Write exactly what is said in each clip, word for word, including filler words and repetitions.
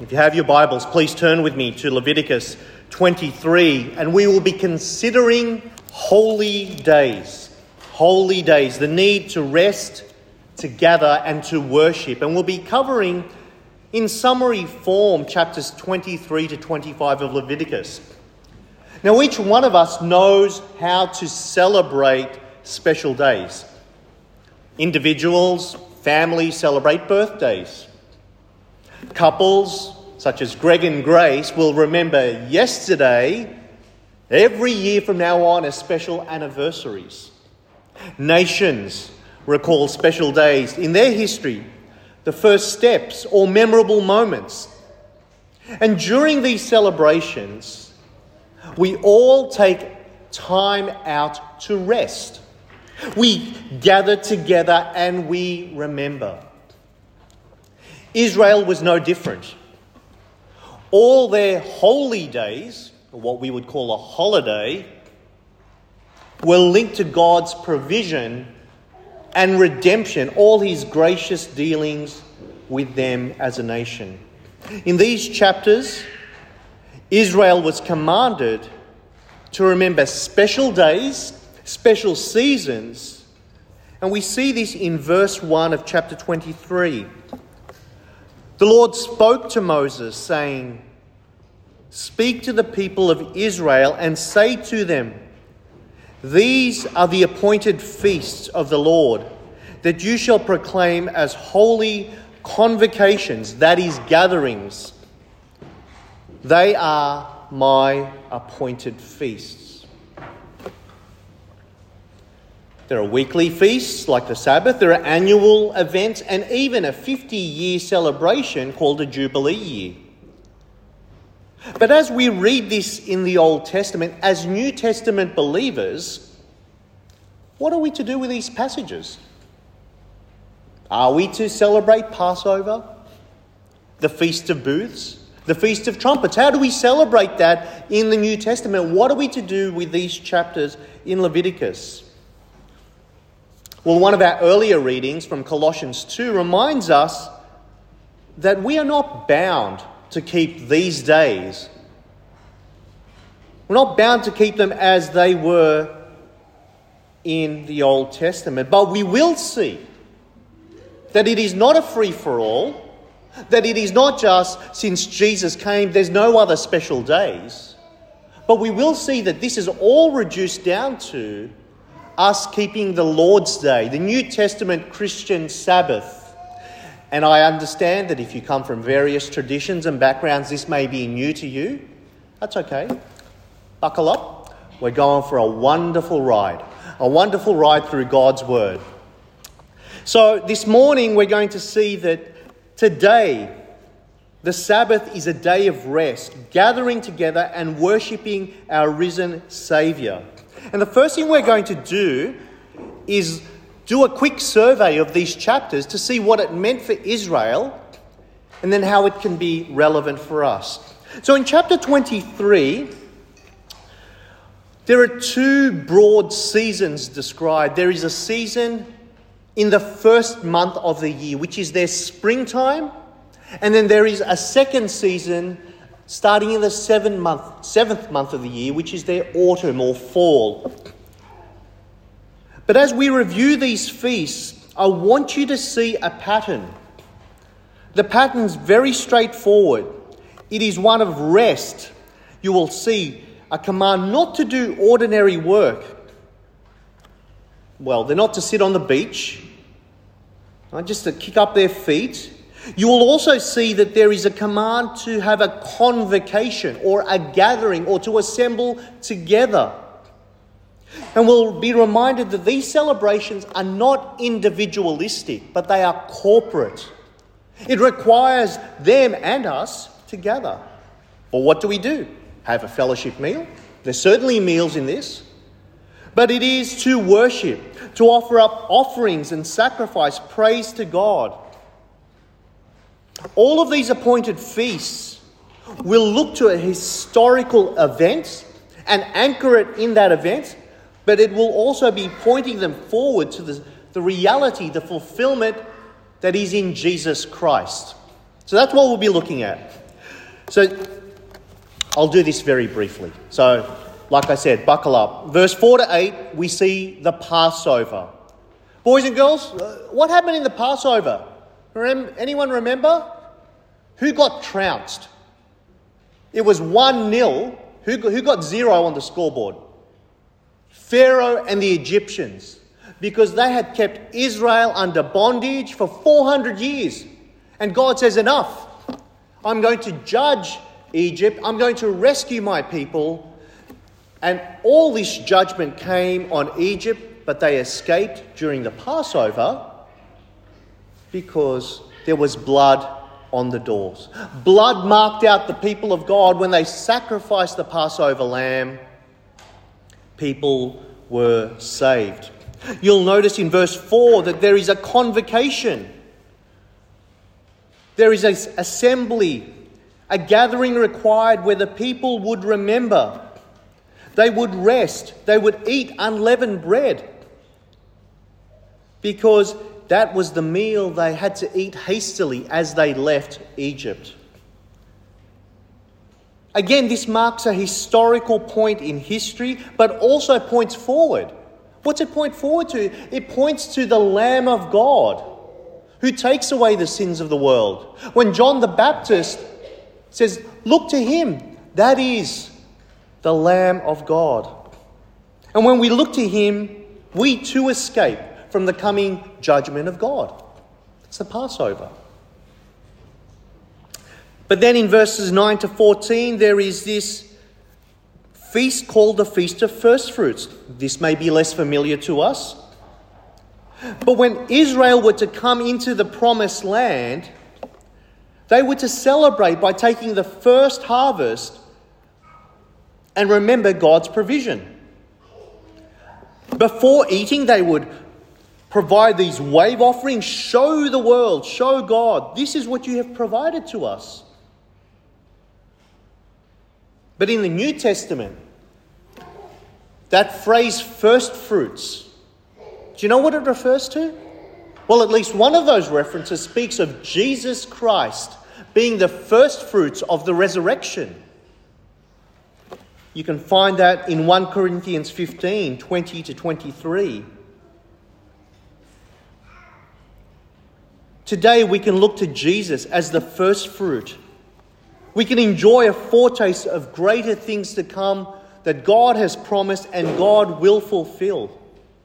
If you have your Bibles, please turn with me to Leviticus twenty-three, and we will be considering holy days. Holy days, the need to rest, to gather, and to worship. And we'll be covering, in summary form, chapters twenty-three to twenty-five of Leviticus. Now, each one of us knows how to celebrate special days. Individuals, families celebrate birthdays. Couples, such as Greg and Grace, will remember yesterday, every year from now on, as special anniversaries. Nations recall special days in their history, the first steps or memorable moments. And during these celebrations, we all take time out to rest. We gather together and we remember. Israel was no different. All their holy days, or what we would call a holiday, were linked to God's provision and redemption, all his gracious dealings with them as a nation. In these chapters, Israel was commanded to remember special days, special seasons, and we see this in verse one of chapter twenty-three. The Lord spoke to Moses, saying, "Speak to the people of Israel and say to them, these are the appointed feasts of the Lord, that you shall proclaim as holy convocations, that is, gatherings. They are my appointed feasts." There are weekly feasts like the Sabbath, there are annual events, and even a fifty-year celebration called a Jubilee year. But as we read this in the Old Testament, as New Testament believers, what are we to do with these passages? Are we to celebrate Passover, the Feast of Booths, the Feast of Trumpets? How do we celebrate that in the New Testament? What are we to do with these chapters in Leviticus? Well, one of our earlier readings from Colossians two reminds us that we are not bound to keep these days. We're not bound to keep them as they were in the Old Testament, but we will see that it is not a free-for-all, that it is not just since Jesus came, there's no other special days, but we will see that this is all reduced down to us keeping the Lord's Day, the New Testament Christian Sabbath. And I understand that if you come from various traditions and backgrounds, this may be new to you. That's okay. Buckle up. We're going for a wonderful ride. A wonderful ride through God's Word. So this morning we're going to see that today the Sabbath is a day of rest, gathering together and worshipping our risen Saviour. And the first thing we're going to do is do a quick survey of these chapters to see what it meant for Israel and then how it can be relevant for us. So in chapter twenty-three, there are two broad seasons described. There is a season in the first month of the year, which is their springtime, and then there is a second season starting in the seventh month, seventh month of the year, which is their autumn or fall. But as we review these feasts, I want you to see a pattern. The pattern's very straightforward. It is one of rest. You will see a command not to do ordinary work. Well, they're not to sit on the beach, not just to kick up their feet. You will also see that there is a command to have a convocation or a gathering or to assemble together. And we'll be reminded that these celebrations are not individualistic, but they are corporate. It requires them and us to gather. Well, what do we do? Have a fellowship meal? There's certainly meals in this. But it is to worship, to offer up offerings and sacrifice praise to God. All of these appointed feasts will look to a historical event and anchor it in that event, but it will also be pointing them forward to the, the reality, the fulfillment that is in Jesus Christ. So that's what we'll be looking at. So I'll do this very briefly. So, like I said, buckle up. Verse four to eight, we see the Passover. Boys and girls, what happened in the Passover? Rem- anyone remember? Who got trounced? It was one nil. Who, who got zero on the scoreboard? Pharaoh and the Egyptians. Because they had kept Israel under bondage for four hundred years. And God says, enough. I'm going to judge Egypt. I'm going to rescue my people. And all this judgment came on Egypt, but they escaped during the Passover because there was blood on the doors. Blood marked out the people of God when they sacrificed the Passover lamb. People were saved. You'll notice in verse four that there is a convocation. There is an assembly, a gathering required where the people would remember. They would rest. They would eat unleavened bread because that was the meal they had to eat hastily as they left Egypt. Again, this marks a historical point in history, but also points forward. What's it point forward to? It points to the Lamb of God who takes away the sins of the world. When John the Baptist says, look to him, that is the Lamb of God. And when we look to him, we too escape from the coming judgment of God. It's the Passover. But then in verses nine to fourteen, there is this feast called the Feast of First Fruits. This may be less familiar to us. But when Israel were to come into the promised land, they were to celebrate by taking the first harvest and remember God's provision. Before eating, they would provide these wave offerings, show the world, show God, this is what you have provided to us. But in the New Testament, that phrase first fruits, do you know what it refers to? Well, at least one of those references speaks of Jesus Christ being the first fruits of the resurrection. You can find that in First Corinthians fifteen, twenty to twenty-three. Today we can look to Jesus as the first fruit. We can enjoy a foretaste of greater things to come that God has promised and God will fulfill.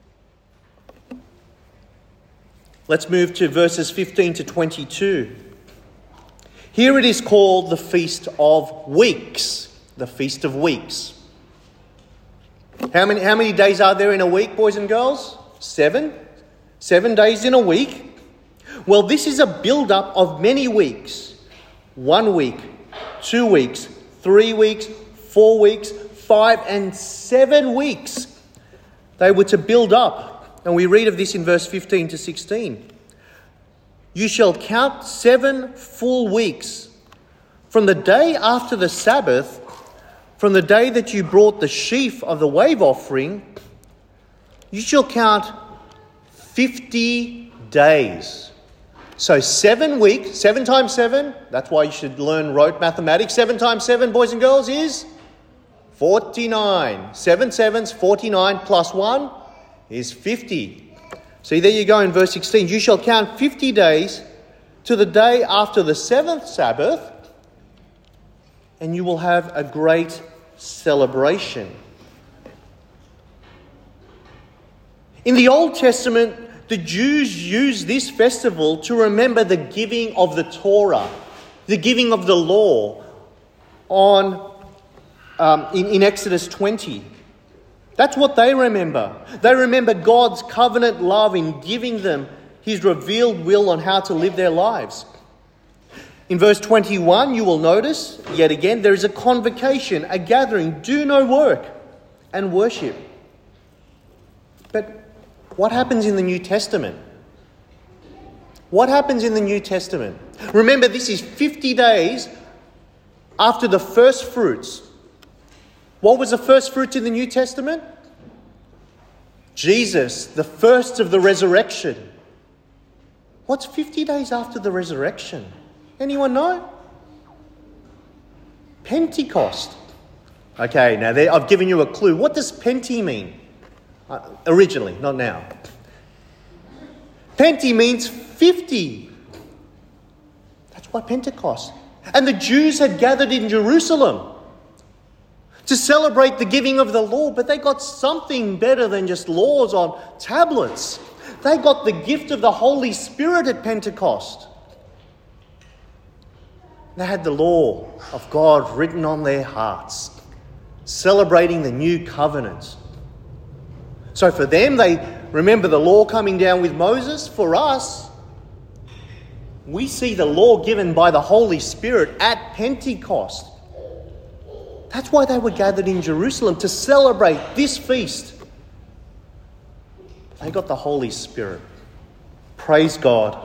Let's move to verses fifteen to twenty-two. Here it is called the Feast of Weeks. The Feast of Weeks. How many, how many days are there in a week, boys and girls? Seven. Seven days in a week. Well, this is a build-up of many weeks. One week, two weeks, three weeks, four weeks, five and seven weeks. They were to build up. And we read of this in verse fifteen to sixteen. You shall count seven full weeks from the day after the Sabbath, from the day that you brought the sheaf of the wave offering, you shall count fifty days. So seven weeks, seven times seven, that's why you should learn rote mathematics. Seven times seven, boys and girls, is forty-nine. Seven sevens, forty-nine, plus one is fifty. See, there you go in verse sixteen. You shall count fifty days to the day after the seventh Sabbath, and you will have a great celebration. In the Old Testament, the Jews used this festival to remember the giving of the Torah, the giving of the law on um, in, in Exodus twenty. That's what they remember. They remember God's covenant love in giving them his revealed will on how to live their lives. In verse twenty-one, you will notice, yet again, there is a convocation, a gathering, do no work and worship. But what happens in the New Testament? What happens in the New Testament? Remember, this is fifty days after the first fruits. What was the first fruits in the New Testament? Jesus, the first of the resurrection. What's fifty days after the resurrection? Anyone know? Pentecost. Okay, now there, I've given you a clue. What does Penti mean? Uh, originally, not now. Penti means fifty. That's why Pentecost. And the Jews had gathered in Jerusalem to celebrate the giving of the law, but they got something better than just laws on tablets. They got the gift of the Holy Spirit at Pentecost. They had the law of God written on their hearts, celebrating the new covenant. So for them, they remember the law coming down with Moses. For us, we see the law given by the Holy Spirit at Pentecost. That's why they were gathered in Jerusalem, to celebrate this feast. They got the Holy Spirit. Praise God.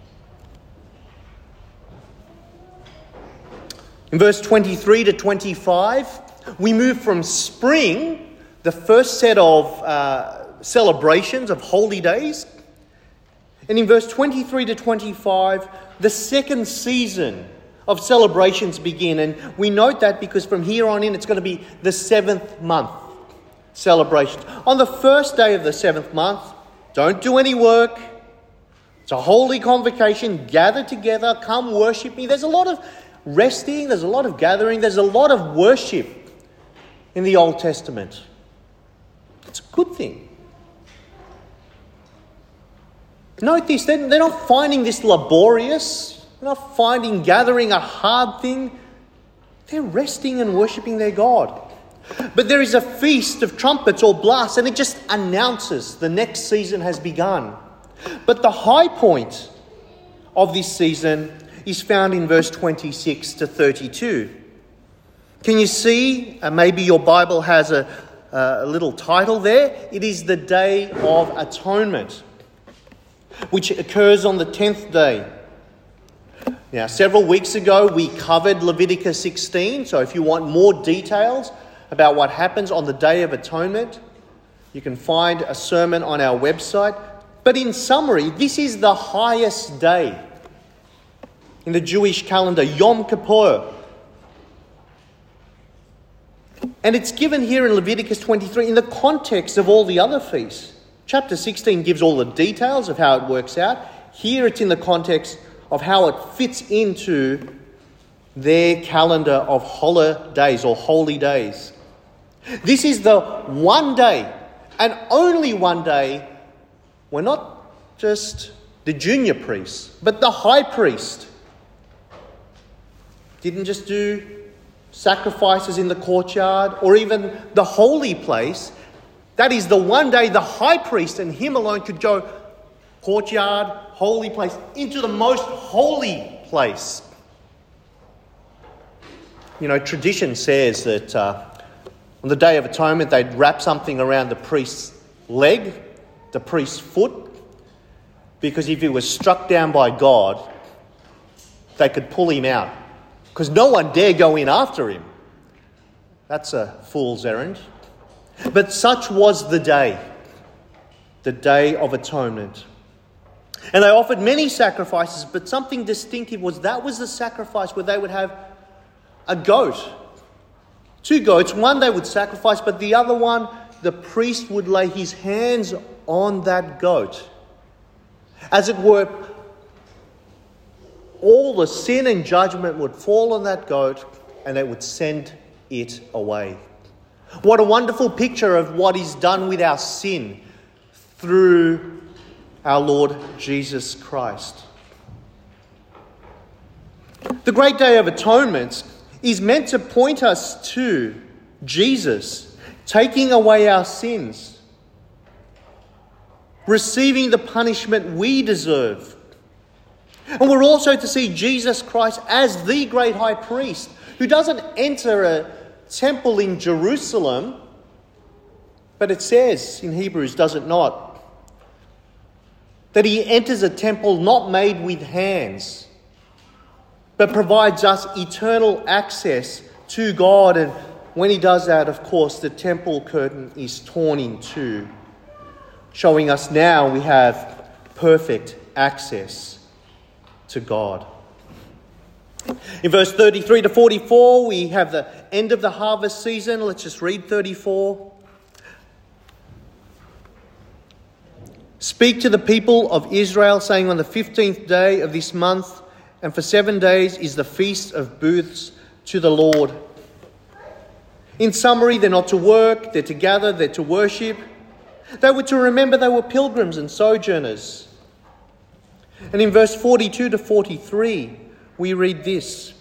In verse twenty-three to twenty-five, we move from spring, the first set of uh, celebrations of holy days. And in verse twenty-three to twenty-five, the second season of celebrations begin. And we note that because from here on in, it's going to be the seventh month celebrations. On the first day of the seventh month, don't do any work. It's a holy convocation. Gather together. Come worship me. There's a lot of resting. There's a lot of gathering. There's a lot of worship in the Old Testament. It's a good thing. Note this, they're not finding this laborious. They're not finding gathering a hard thing. They're resting and worshipping their God. But there is a feast of trumpets or blasts, and it just announces the next season has begun. But the high point of this season is found in verse twenty-six to thirty-two. Can you see? Uh, maybe your Bible has a, a little title there. It is the Day of Atonement, which occurs on the tenth day. Now, several weeks ago, we covered Leviticus sixteen. So if you want more details about what happens on the Day of Atonement, you can find a sermon on our website. But in summary, this is the highest day in the Jewish calendar, Yom Kippur. And it's given here in Leviticus twenty-three in the context of all the other feasts. Chapter sixteen gives all the details of how it works out. Here it's in the context of how it fits into their calendar of holidays or holy days. This is the one day and only one day where not just the junior priest, but the high priest didn't just do sacrifices in the courtyard or even the holy place. That is the one day the high priest and him alone could go courtyard, holy place, into the most holy place. You know, tradition says that uh, on the Day of Atonement, they'd wrap something around the priest's leg, the priest's foot, because if he was struck down by God, they could pull him out, because no one dare go in after him. That's a fool's errand. But such was the day, the Day of Atonement. And they offered many sacrifices, but something distinctive was that was the sacrifice where they would have a goat. Two goats. One they would sacrifice, but the other one, the priest would lay his hands on that goat. As it were, all the sin and judgment would fall on that goat and they would send it away. What a wonderful picture of what is done with our sin through our Lord Jesus Christ. The great Day of Atonement is meant to point us to Jesus taking away our sins, receiving the punishment we deserve. And we're also to see Jesus Christ as the great high priest who doesn't enter a temple in Jerusalem, but it says in Hebrews, does it not, that he enters a temple not made with hands, but provides us eternal access to God. And when he does that, of course, the temple curtain is torn in two, showing us now we have perfect access to God. In verse thirty-three to forty-four, we have the end of the harvest season. Let's just read thirty-four. Speak to the people of Israel, saying, on the fifteenth day of this month, and for seven days is the feast of booths to the Lord. In summary, they're not to work, they're to gather, they're to worship. They were to remember they were pilgrims and sojourners. And in verse forty-two to forty-three, we read this.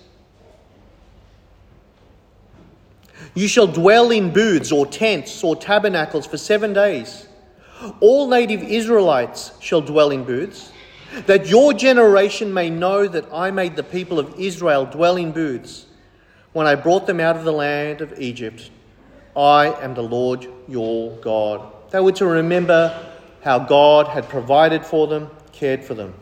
You shall dwell in booths or tents or tabernacles for seven days. All native Israelites shall dwell in booths, that your generation may know that I made the people of Israel dwell in booths when I brought them out of the land of Egypt. I am the Lord your God. They were to remember how God had provided for them, cared for them.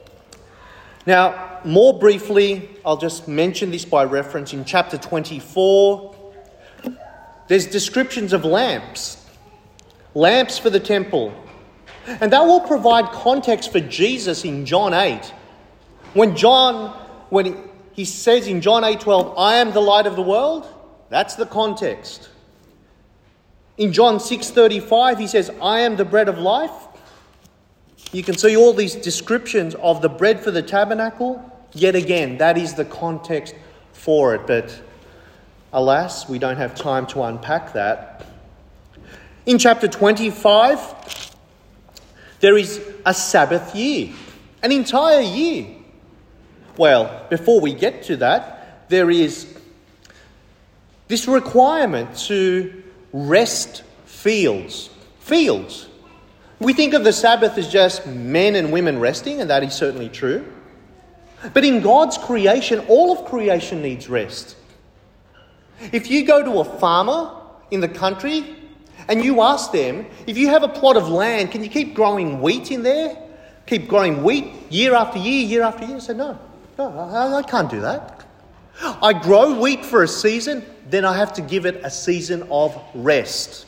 Now, more briefly, I'll just mention this by reference. In chapter twenty-four, there's descriptions of lamps. Lamps for the temple. And that will provide context for Jesus in John eight. When John, when he, he says in John eight twelve, I am the light of the world, that's the context. In John six thirty-five, he says, I am the bread of life. You can see all these descriptions of the bread for the tabernacle. Yet again, that is the context for it. But alas, we don't have time to unpack that. In chapter twenty-five, there is a Sabbath year, an entire year. Well, before we get to that, there is this requirement to rest fields. Fields. We think of the Sabbath as just men and women resting, and that is certainly true. But in God's creation, all of creation needs rest. If you go to a farmer in the country and you ask them, if you have a plot of land, can you keep growing wheat in there? Keep growing wheat year after year, year after year? They say, no, no, I, I can't do that. I grow wheat for a season, then I have to give it a season of rest.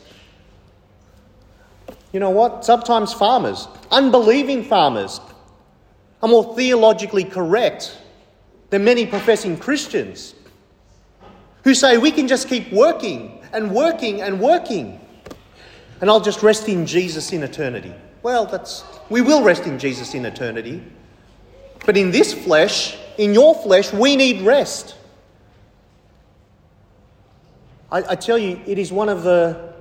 You know what? Sometimes farmers, unbelieving farmers, are more theologically correct than many professing Christians who say we can just keep working and working and working and I'll just rest in Jesus in eternity. Well, that's we will rest in Jesus in eternity. But in this flesh, in your flesh, we need rest. I, I tell you, it is one of the...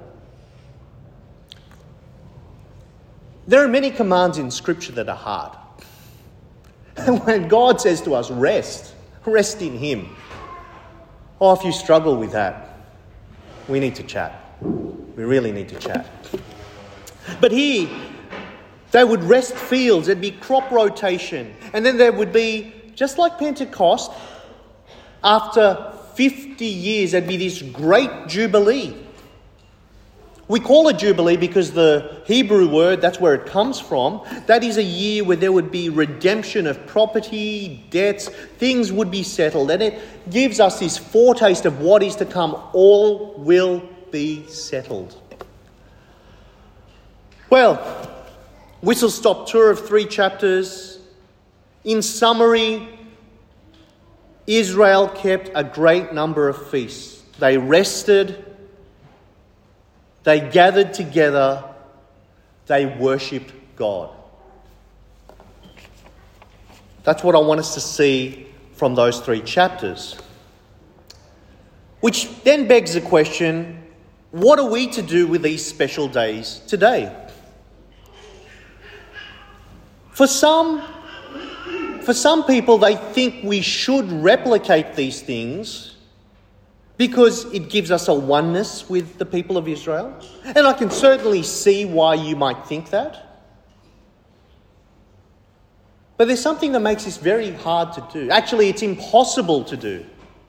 There are many commands in Scripture that are hard. And when God says to us, rest, rest in Him. Oh, if you struggle with that, we need to chat. We really need to chat. But here, they would rest fields, there'd be crop rotation, and then there would be, just like Pentecost, after fifty years, there'd be this great jubilee. We call it jubilee because the Hebrew word, that's where it comes from, that is a year where there would be redemption of property, debts, things would be settled. And it gives us this foretaste of what is to come. All will be settled. Well, whistle-stop tour of three chapters. In summary, Israel kept a great number of feasts. They rested. They gathered together, they worshipped God. That's what I want us to see from those three chapters. Which then begs the question, what are we to do with these special days today? For some, for some people, they think we should replicate these things because it gives us a oneness with the people of Israel. And I can certainly see why you might think that. But there's something that makes this very hard to do. Actually, it's impossible to do.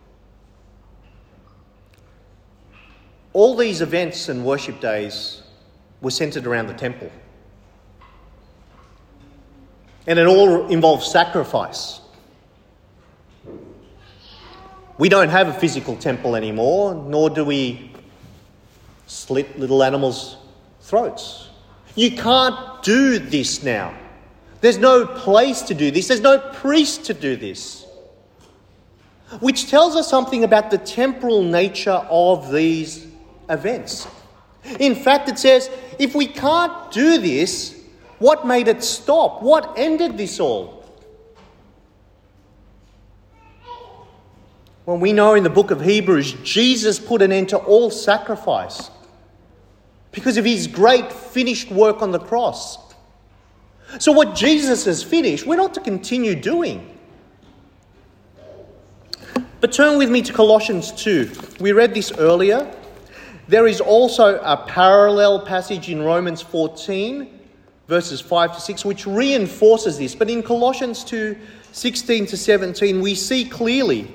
All these events and worship days were centered around the temple. And it all involved sacrifice. We don't have a physical temple anymore, nor do we slit little animals' throats. You can't do this now. There's no place to do this. There's no priest to do this. which tells us something about the temporal nature of these events. In fact, it says, if we can't do this, what made it stop? What ended this all? Well, we know in the book of Hebrews, Jesus put an end to all sacrifice because of his great finished work on the cross. So what Jesus has finished, we're not to continue doing. But turn with me to Colossians two. We read this earlier. There is also a parallel passage in Romans fourteen, verses five to six, which reinforces this. But in Colossians two, sixteen to seventeen, we see clearly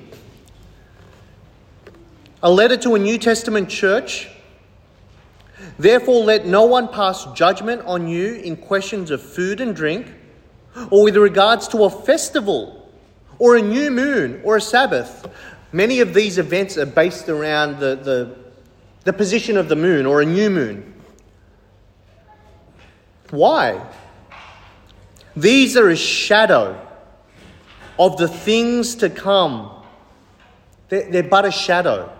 a letter to a New Testament church. Therefore, let no one pass judgment on you in questions of food and drink, or with regards to a festival, or a new moon, or a Sabbath. Many of these events are based around the, the, the position of the moon, or a new moon. Why? These are a shadow of the things to come. They're, they're but a shadow.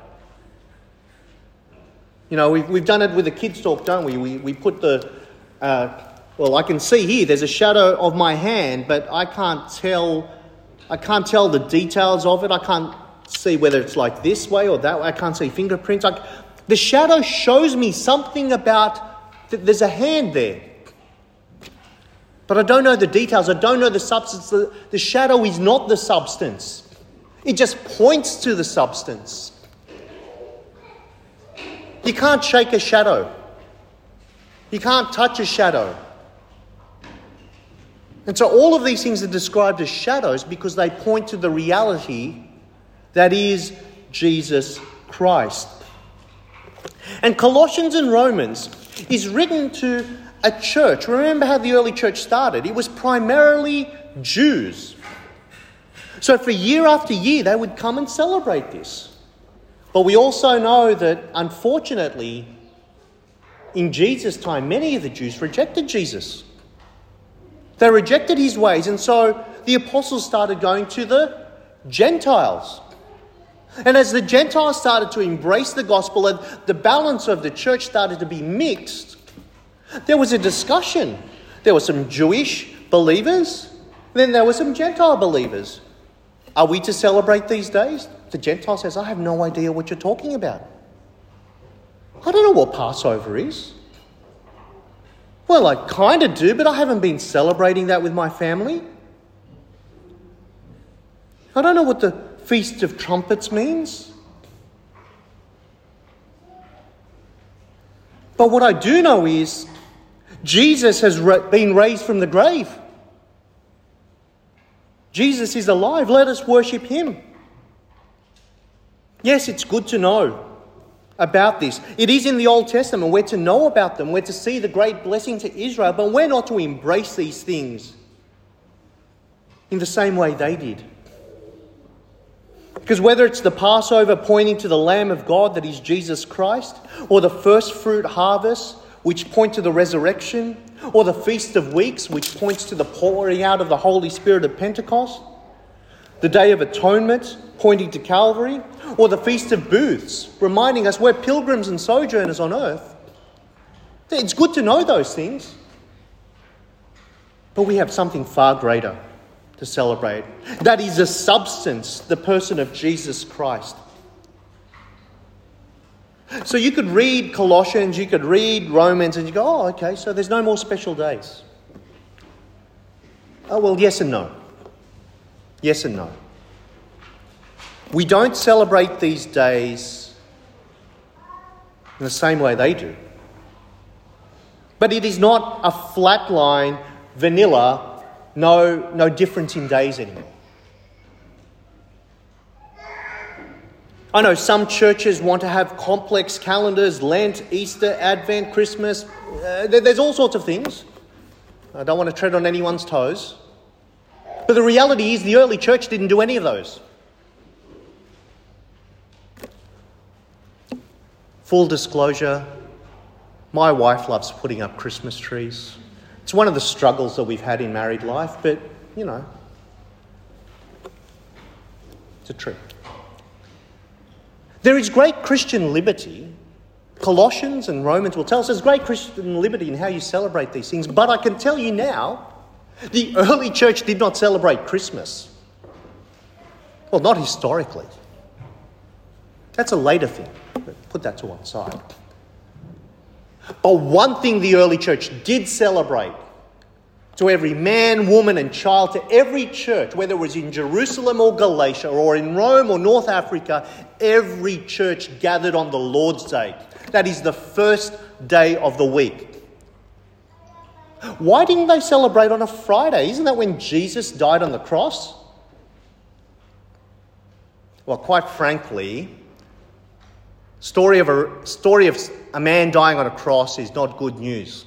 You know, we've, we've done it with the kids' talk, don't we? We, we put the... Uh, well, I can see here, there's a shadow of my hand, but I can't tell... I can't tell the details of it. I can't see whether it's like this way or that way. I can't see fingerprints. I, the shadow shows me something about that there's a hand there. But I don't know the details. I don't know the substance. The, the shadow is not the substance. It just points to the substance. You can't shake a shadow. You can't touch a shadow. And so all of these things are described as shadows because they point to the reality that is Jesus Christ. And Colossians and Romans is written to a church. Remember how the early church started? It was primarily Jews. So for year after year, they would come and celebrate this. But we also know that, unfortunately, in Jesus' time, many of the Jews rejected Jesus. They rejected his ways, and so the apostles started going to the Gentiles. And as the Gentiles started to embrace the gospel and the balance of the church started to be mixed, there was a discussion. There were some Jewish believers, then there were some Gentile believers. Are we to celebrate these days? The Gentile says, I have no idea what you're talking about. I don't know what Passover is. Well, I kind of do, but I haven't been celebrating that with my family. I don't know what the Feast of Trumpets means. But what I do know is Jesus has been raised from the grave. Jesus is alive. Let us worship him. Yes, it's good to know about this. It is in the Old Testament. We're to know about them. We're to see the great blessing to Israel, but we're not to embrace these things in the same way they did. Because whether it's the Passover pointing to the Lamb of God that is Jesus Christ, or the first fruit harvest which point to the resurrection, or the Feast of Weeks which points to the pouring out of the Holy Spirit of Pentecost, the Day of Atonement pointing to Calvary, or the Feast of Booths reminding us we're pilgrims and sojourners on earth. It's good to know those things. But we have something far greater to celebrate. That is a substance, the person of Jesus Christ. So you could read Colossians, you could read Romans, and you go, oh, okay, so there's no more special days. Oh, well, yes and no. Yes and no. We don't celebrate these days in the same way they do. But it is not a flat line, vanilla, no, no difference in days anymore. I know some churches want to have complex calendars, Lent, Easter, Advent, Christmas. Uh, there's all sorts of things. I don't want to tread on anyone's toes. But the reality is the early church didn't do any of those. Full disclosure, my wife loves putting up Christmas trees. It's one of the struggles that we've had in married life, but, you know, it's a tree. There is great Christian liberty. Colossians and Romans will tell us there's great Christian liberty in how you celebrate these things. But I can tell you now, the early church did not celebrate Christmas. Well, not historically. That's a later thing. Put that to one side. But one thing the early church did celebrate, to every man, woman and child, to every church, whether it was in Jerusalem or Galatia or in Rome or North Africa, every church gathered on the Lord's Day. That is the first day of the week. Why didn't they celebrate on a Friday? Isn't that when Jesus died on the cross? Well, quite frankly, story of a story of a man dying on a cross is not good news.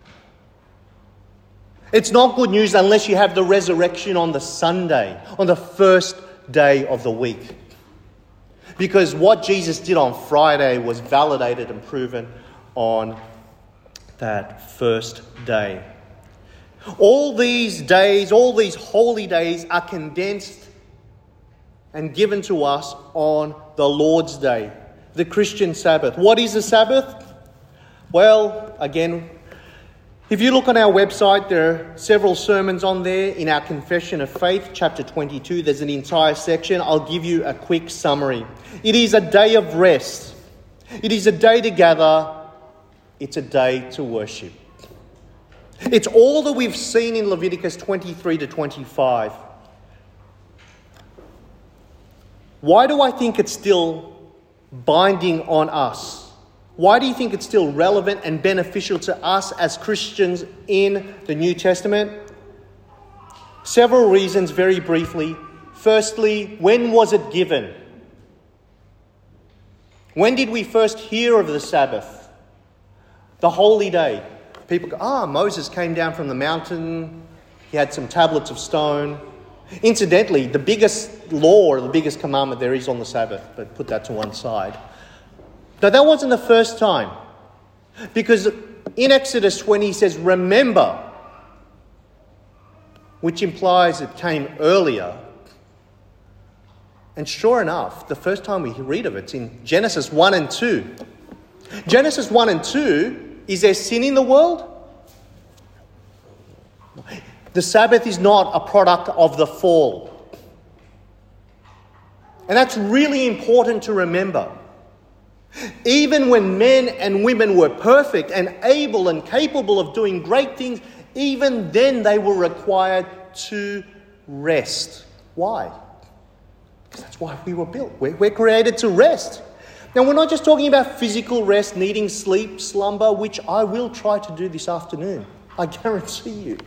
It's not good news unless you have the resurrection on the Sunday, on the first day of the week. Because what Jesus did on Friday was validated and proven on that first day. All these days, all these holy days are condensed and given to us on the Lord's Day, the Christian Sabbath. What is the Sabbath? Well, again, if you look on our website, there are several sermons on there. In our Confession of Faith, chapter twenty-two, there's an entire section. I'll give you a quick summary. It is a day of rest. It is a day to gather. It's a day to worship. It's all that we've seen in Leviticus twenty-three to twenty-five. Why do I think it's still binding on us? Why do you think it's still relevant and beneficial to us as Christians in the New Testament? Several reasons, very briefly. Firstly, when was it given? When did we first hear of the Sabbath? The holy day. People go, ah, Moses came down from the mountain. He had some tablets of stone. Incidentally, the biggest law or the biggest commandment there is on the Sabbath, but put that to one side. Now, that wasn't the first time. Because in Exodus twenty, he says, remember, which implies it came earlier. And sure enough, the first time we read of it's in Genesis one and two. Genesis one and two, is there sin in the world? The Sabbath is not a product of the fall. And that's really important to remember. Even when men and women were perfect and able and capable of doing great things, even then they were required to rest. Why? Because that's why we were built. We're, we're created to rest. Now, we're not just talking about physical rest, needing sleep, slumber, which I will try to do this afternoon. I guarantee you.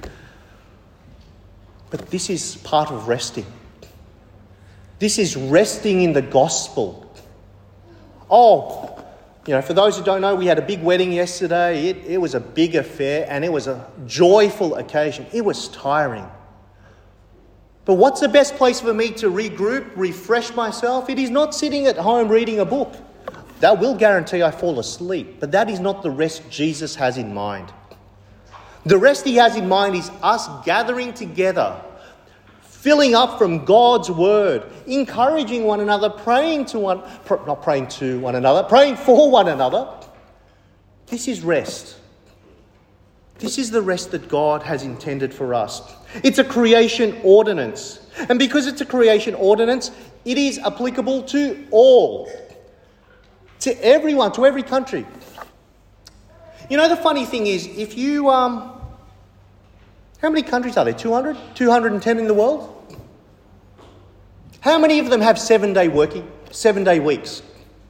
But this is part of resting. This is resting in the gospel. Oh, you know, for those who don't know, we had a big wedding yesterday. It, it was a big affair and it was a joyful occasion. It was tiring. But what's the best place for me to regroup, refresh myself? It is not sitting at home reading a book. That will guarantee I fall asleep. But that is not the rest Jesus has in mind. The rest he has in mind is us gathering together, filling up from God's word, encouraging one another, praying to one, not praying to one another, praying for one another. This is rest. This is the rest that God has intended for us. It's a creation ordinance. And because it's a creation ordinance, it is applicable to all, to everyone, to every country. You know, the funny thing is, if you, um, how many countries are there? two hundred? two hundred ten in the world? How many of them have seven-day working, seven-day weeks?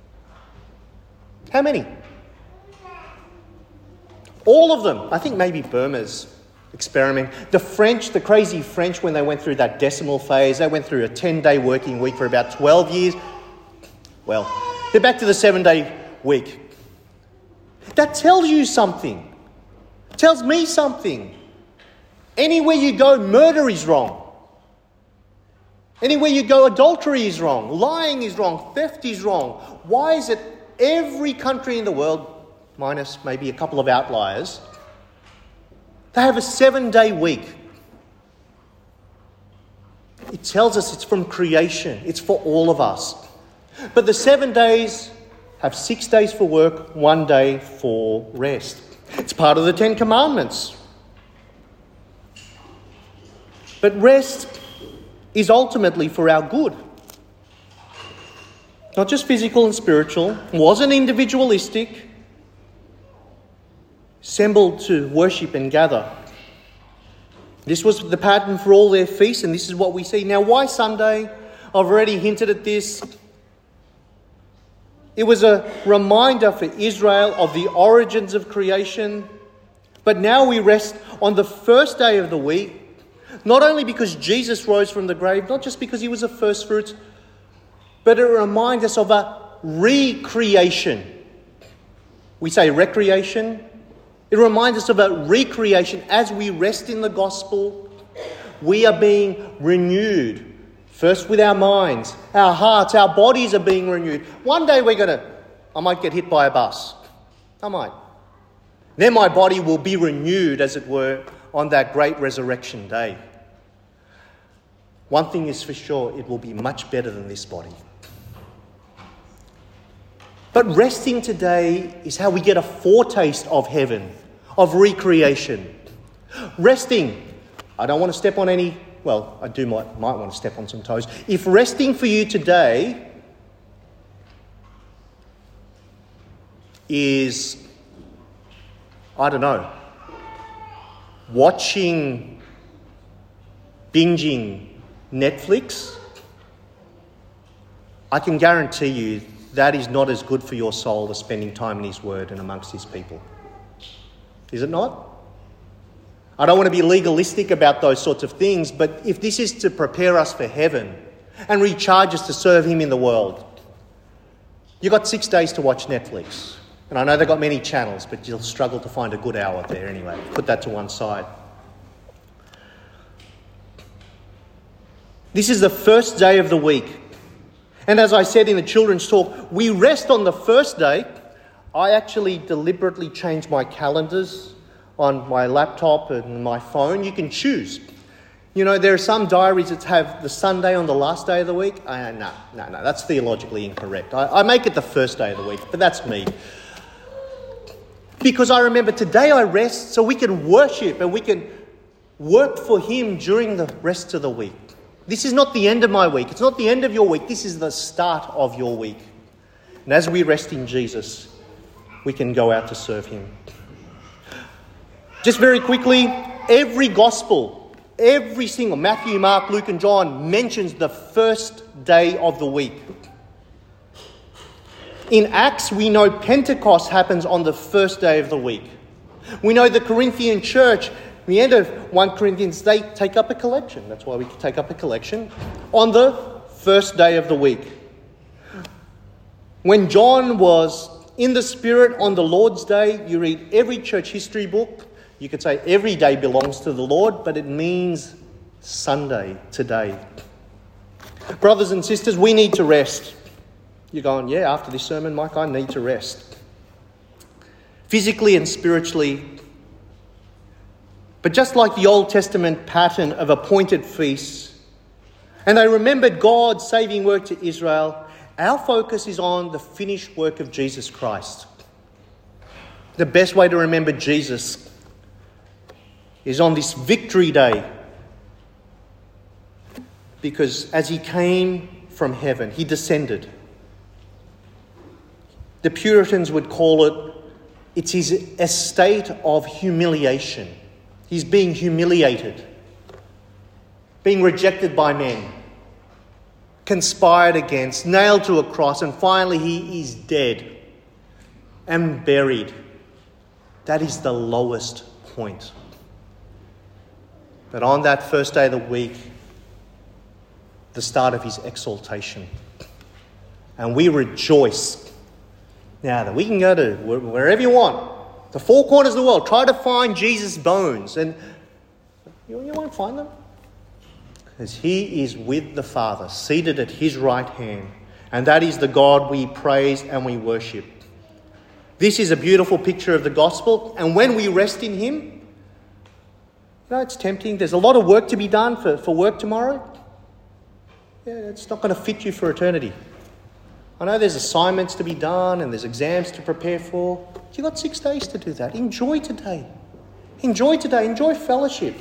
How many? All of them. I think maybe Burma's experiment. The French, the crazy French, when they went through that decimal phase, they went through a ten-day working week for about twelve years. Well, they're back to the seven-day week. That tells you something. It tells me something. Anywhere you go, murder is wrong. Anywhere you go, adultery is wrong. Lying is wrong. Theft is wrong. Why is it every country in the world, minus maybe a couple of outliers, they have a seven-day week? It tells us it's from creation. It's for all of us. But the seven days have six days for work, one day for rest. It's part of the Ten Commandments. But rest is ultimately for our good. Not just physical and spiritual. It wasn't individualistic. Assembled to worship and gather. This was the pattern for all their feasts, and this is what we see. Now, why Sunday? I've already hinted at this. It was a reminder for Israel of the origins of creation. But now we rest on the first day of the week, not only because Jesus rose from the grave, not just because he was the first fruits, but it reminds us of a recreation. We say recreation. It reminds us of a recreation. As we rest in the gospel, we are being renewed. First with our minds, our hearts, our bodies are being renewed. One day we're going to, I might get hit by a bus. I might. Then my body will be renewed, as it were, on that great resurrection day. One thing is for sure, it will be much better than this body. But resting today is how we get a foretaste of heaven, of recreation. Resting, I don't want to step on any... Well, I do might, might want to step on some toes. If resting for you today is, I don't know, watching, binging Netflix, I can guarantee you that is not as good for your soul as spending time in his word and amongst his people. Is it not? I don't want to be legalistic about those sorts of things, but if this is to prepare us for heaven and recharge us to serve him in the world, you've got six days to watch Netflix. And I know they've got many channels, but you'll struggle to find a good hour there anyway. Put that to one side. This is the first day of the week. And as I said in the children's talk, we rest on the first day. I actually deliberately changed my calendars on my laptop and my phone. You can choose. You know, there are some diaries that have the Sunday on the last day of the week. Uh, no, no, no, that's theologically incorrect. I, I make it the first day of the week, but that's me. Because I remember today I rest so we can worship and we can work for him during the rest of the week. This is not the end of my week. It's not the end of your week. This is the start of your week. And as we rest in Jesus, we can go out to serve him. Just very quickly, every gospel, every single, Matthew, Mark, Luke and John mentions the first day of the week. In Acts, we know Pentecost happens on the first day of the week. We know the Corinthian church, at the end of First Corinthians, they take up a collection. That's why we take up a collection on the first day of the week. When John was in the Spirit on the Lord's Day, you read every church history book. You could say every day belongs to the Lord, but it means Sunday, today. Brothers and sisters, we need to rest. You're going, yeah, after this sermon, Mike, I need to rest. Physically and spiritually. But just like the Old Testament pattern of appointed feasts, and they remembered God's saving work to Israel, our focus is on the finished work of Jesus Christ. The best way to remember Jesus is on this victory day, because as he came from heaven, he descended. The Puritans would call it, it's his estate of humiliation. He's being humiliated, being rejected by men, conspired against, nailed to a cross, and finally he is dead and buried. That is the lowest point. But on that first day of the week, the start of his exaltation. And we rejoice now that we can go to wherever you want, the four corners of the world, try to find Jesus' bones, and you, you won't find them. Because he is with the Father, seated at his right hand. And that is the God we praise and we worship. This is a beautiful picture of the gospel. And when we rest in him, you know, it's tempting. There's a lot of work to be done for, for work tomorrow. Yeah, it's not going to fit you for eternity. I know there's assignments to be done and there's exams to prepare for. You've got six days to do that. Enjoy today. Enjoy today. Enjoy fellowship.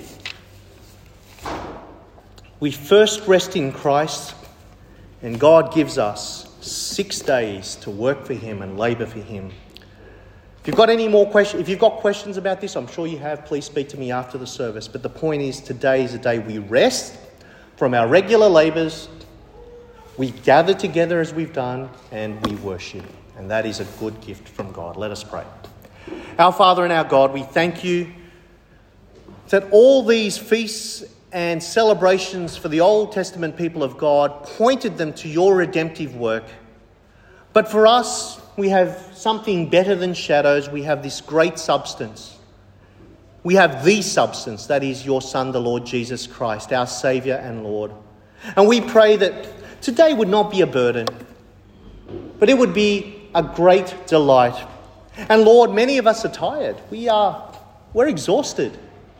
We first rest in Christ, and God gives us six days to work for him and labour for him. If you've got any more questions, if you've got questions about this, I'm sure you have, please speak to me after the service. But the point is, today is a day we rest from our regular labours, we gather together as we've done, and we worship. And that is a good gift from God. Let us pray. Our Father and our God, we thank you that all these feasts and celebrations for the Old Testament people of God pointed them to your redemptive work. But for us, we have something better than shadows. We have this great substance. We have the substance, that is your Son, the Lord Jesus Christ, our Saviour and Lord. And we pray that today would not be a burden, but it would be a great delight. And Lord, many of us are tired. We are, we're exhausted.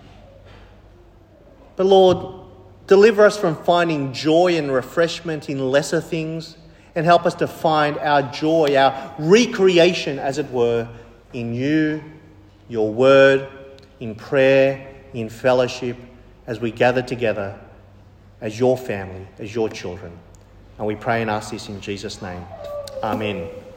But Lord, deliver us from finding joy and refreshment in lesser things, and help us to find our joy, our recreation, as it were, in you, your word, in prayer, in fellowship, as we gather together as your family, as your children. And we pray and ask this in Jesus' name. Amen.